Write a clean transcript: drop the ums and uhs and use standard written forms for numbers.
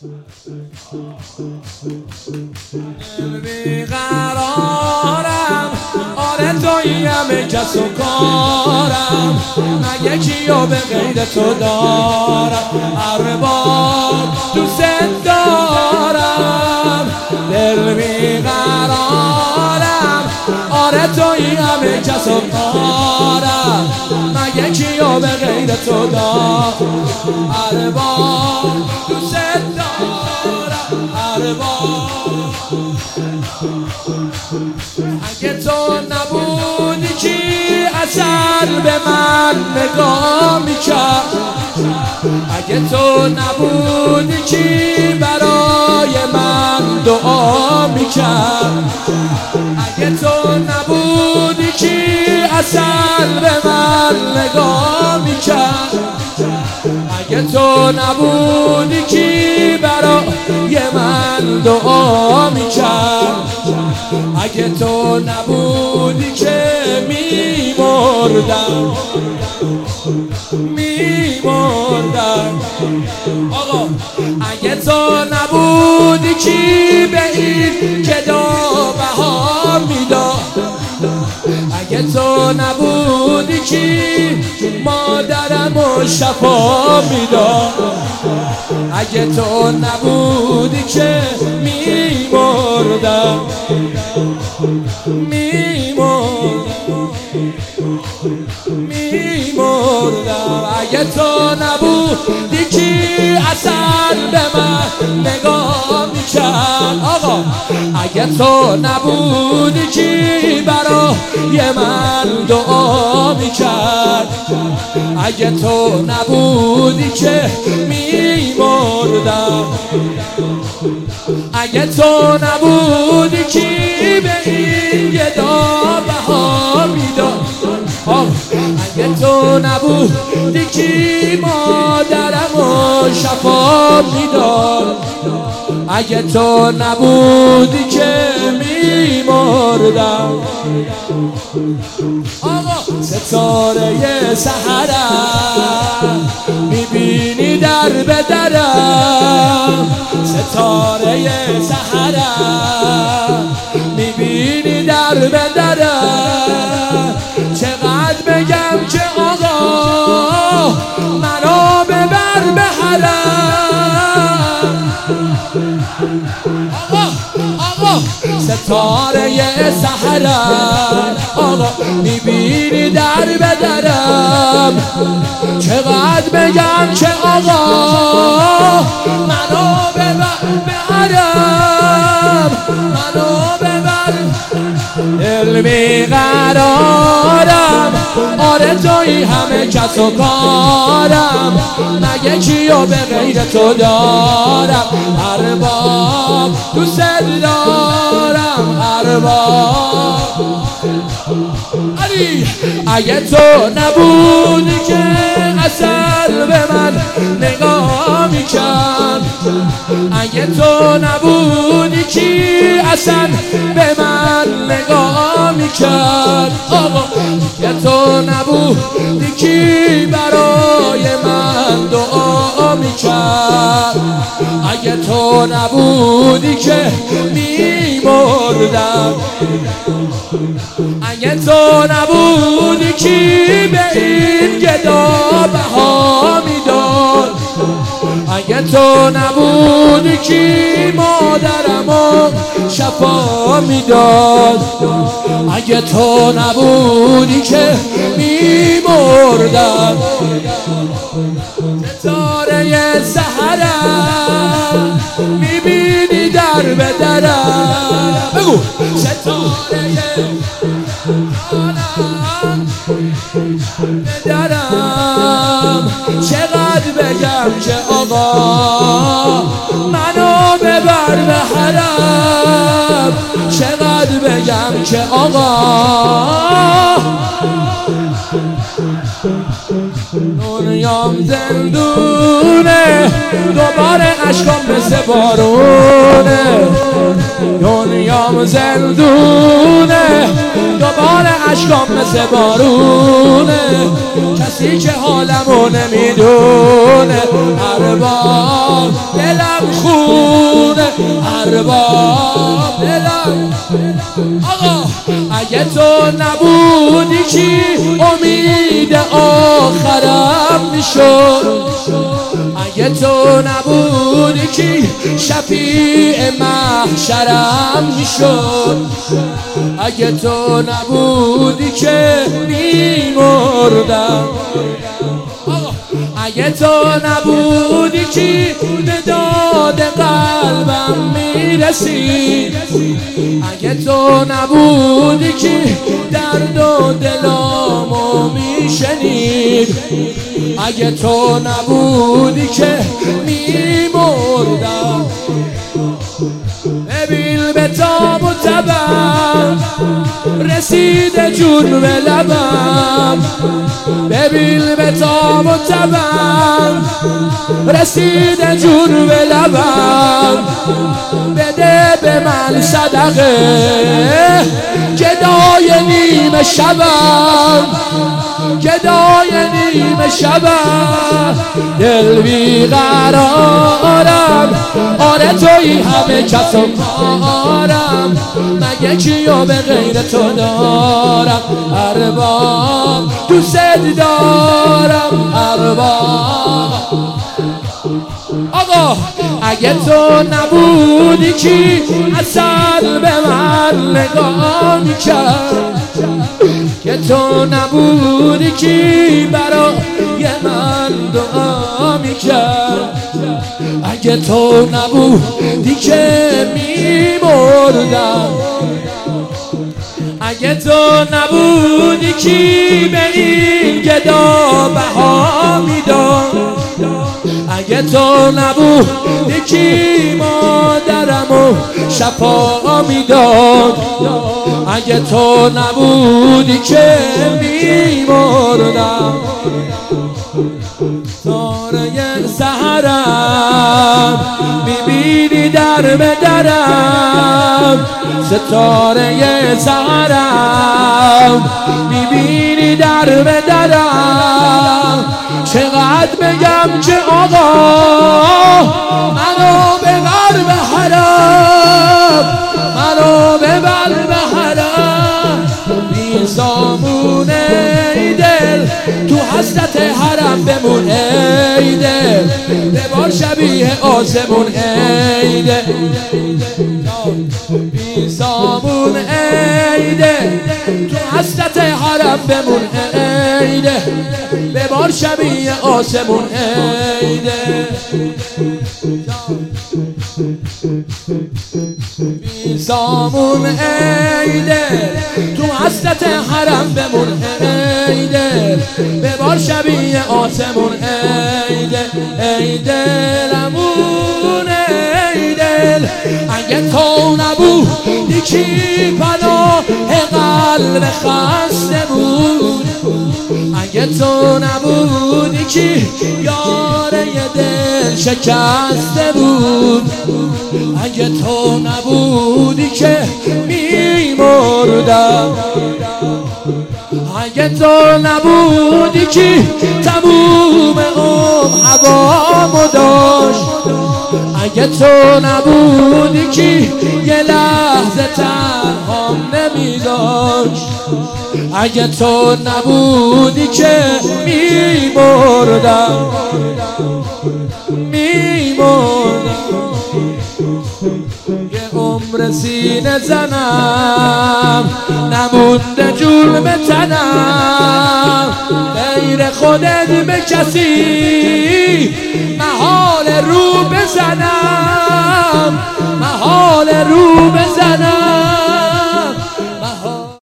بیقرارم آره توی همه کس و کارم مگه کیو به غیر تو دارم هر بار دوست دارم دل بیقرارم آره توی همه کس و کارم مگه کیو به غیر تو دارم هر بار دوست دارم هر بار اگه تو نبودی کی اصل به من نگاه میکرد اگه تو نبودی کی برای من دعا میکرد اگه تو نبودی کی اصل به من نگاه میکرد اگه تو نبودی کی برای من دعا میکرد اگه تو نبودی که میمردم آقا اگه تو نبودی کی به این گدا بها میداد اگه تو نبودی کی مادرمو شفا میداد اگه تو نبودی که میمردم اگه تو نبودی کی اصل به من نگاه میکرد آقا اگه تو نبودی کی برای من دعا میکرد اگه تو نبودی که میمردم اگه تو نبودی کی به این گدا بها میداد اگه تو نبودی کی مادرمو شفا میداد اگه تو نبودی که میمردم آقا ستاره سحرم میبینی در به درم ستاره سحرم میبینی در به درم چقدر بگم که آقا منو ببر به حرم آقا ستاره سحرم آقا میبینی در به درم چقدر بگم که آقا منو ببر به حرم منو ببر دل بیقرارم آره توی همه کس و کارم مگه کیو به غیر تو دارم هر بار دوست دارم هر بار اگه تو نبودی که اصل به من نگاه میکرد اگه تو نبودی کی اصلا به من نگاه میکرد آقا اگه تو نبودی کی برای من دعا میکرد اگه تو نبودی که میمردم اگه تو نبودی کی به این گدا بها میداد اگه تو نبودی کی مادرمو شفا میداد اگه تو نبودی که میمردم ستاره سحرم میبینی در به درم بگو ستاره درم چقدر بگم که آقا منو ببر به حرم چقدر بگم که آقا دنیام زندونه، دوباره اشکام مثل بارونه. دنیام زندونه، دوباره اشکام مثل بارونه. کسی که حالمو نمیدونه، ارباب دلم خونه، ارباب دلم. آقا اگه تو نبودی کی امید آخرم میشد، اگه تو نبودی کی شفیع محشرم میشد، اگه تو نبودی که میمردم، اگه تو نبودی کی به داد قلبم میرسید، اگه تو نبودی کی درد و دلامو میشنید، اگه تو نبودی که میمردم. ببین به تاب و تبم رسیده جون به لبم، ببین به تاب و تبم رسیده جون به لبم. بده به من صدقه گدای نیمه شبم، گدای نیمه شبم. دل بیقرارم، آره توی همه کس و کارم، مگه کیو به غیر تو دارم. ارباب دوست دارم، ارباب. آقا اگه تو نبودی کی اصل به من نگاه میکرد، که تو نبودی کی برای من دعا میکرد، اگه تو نبودی که میمردم، اگه تو نبودی کی به این گدا بها میداد، اگه تو نبودی کی مادرمو شفا میداد، اگه تو نبودی که میمردم. تاره سحرم میبینی در به درم، ستاره سحرم میبینی در به درم. چقدر بگم که آقا منو ببر به حرم، منو ببر به حرم. بی سامونه ای دل تو حسرت حرم بمون ای دل، ببار شبیه آسمون ای دل. بی سامون ای دل تو حسرت حرم بمون ای دل، ببار شبیه آسمون ای دل. بی سامون ای دل تو حسرت حرم بمون ای دل، ببار شبیه آسمون ای دل. ای دلمون ای دل، اگه تو نبودی کی پناه قلب خسته بود، اگه تو نبودی کی یاره دل شکسته بود، اگه تو نبودی که میمردم، اگه تو نبودی کی تموم هوامو داشت، اگه تو نبودی کی یه لحظه تنهام نمیداشت، اگه تو نبودی که میمردم، میمردم. یه عمر سینه زنم نمونده جون به تنم، غیر خودت به کسی محال رو بزنم، محال رو بزنم.